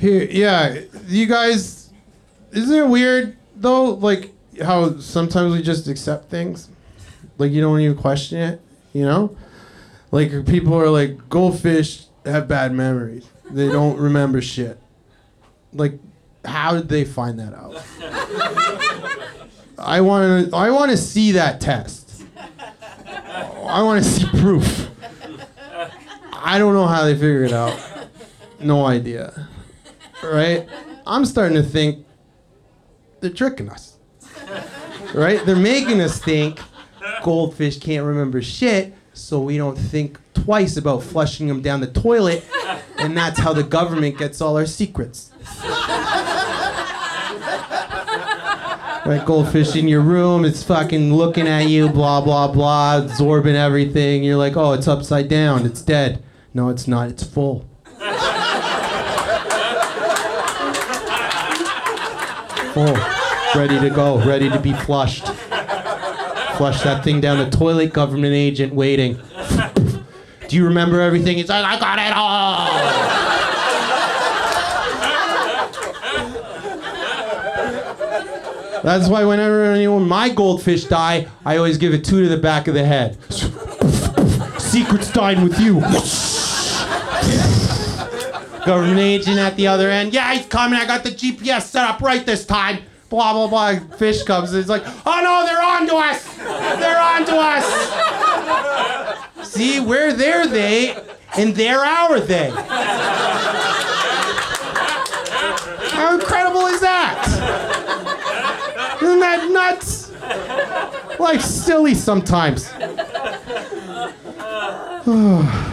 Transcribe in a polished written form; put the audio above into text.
Here, yeah, you guys, isn't it weird though? Like how sometimes we just accept things, like you don't even question it. You know, like people are like goldfish have bad memories. They don't remember shit. Like, how did they find that out? I want to see that test. I want to see proof. I don't know how they figured it out. No idea. Right? I'm starting to think they're tricking us. Right? They're making us think goldfish can't remember shit, so we don't think twice about flushing them down the toilet, and that's how the government gets all our secrets. Right, goldfish in your room, it's fucking looking at you, blah, blah, blah, absorbing everything. You're like, oh, it's upside down, it's dead. No, it's not, it's full. Full. Ready to go, ready to be flushed. Flush that thing down the toilet, government agent waiting. Do you remember everything? He's like, I got it all! That's why whenever my goldfish die, I always give it 2 to the back of the head. Secret's dying with you. Government agent at the other end. Yeah, he's coming. I got the GPS set up right this time. Blah, blah, blah. Fish comes. It's like, oh no, they're on to us. They're on to us. See, we're their they, and they're our they. How incredible is that? Isn't that nuts? Life's silly sometimes.